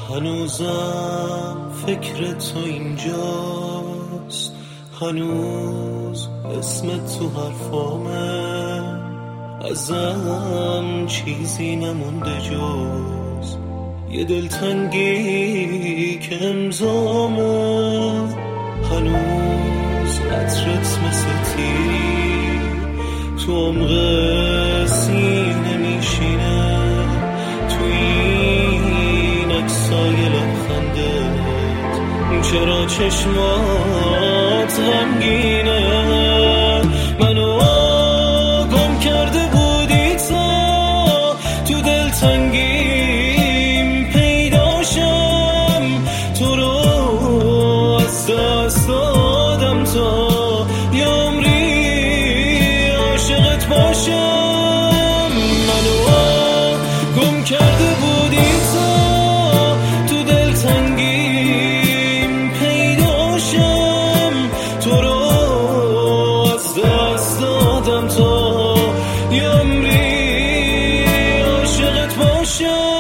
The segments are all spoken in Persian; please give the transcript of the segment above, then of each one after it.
هنوزم فکر تو اینجاست، هنوز اسمت تو حرفامه، ازم چیزی نمونده جز یه دلتنگی که امضامه. هنوز عطرت مثل تیر تو عمق سینه میشینه، تو این عکسای لبخندت چرا چشمات غمگینه؟ منو گم کرده بودی تا تو دلتنگیم پیداشم، تو رو از دست دادم تا یه عمری عاشقت باشم. منو گم کرده بودی تا تو دلتنگیم پیداشم، تو رو از دست دادم تا یه عمری عاشقت باشم.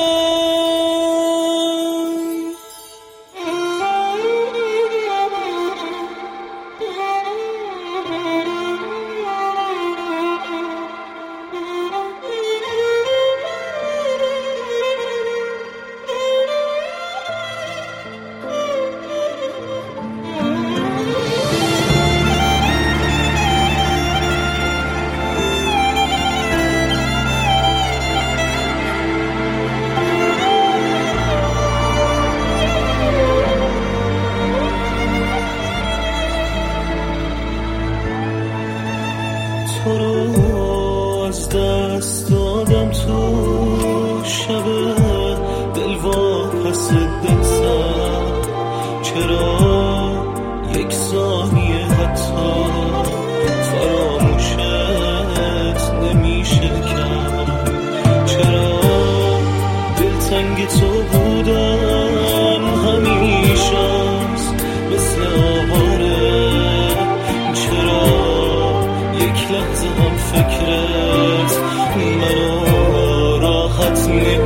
تو رو از دست دادم تو شب دلواپس دل سر، چرا یک ثانیه حتی فراموشت نمیشه کرد؟ چرا دلتنگ تو بودن همیشه مثل آواره؟ چرا یک لحظه هم فکرت منو راحت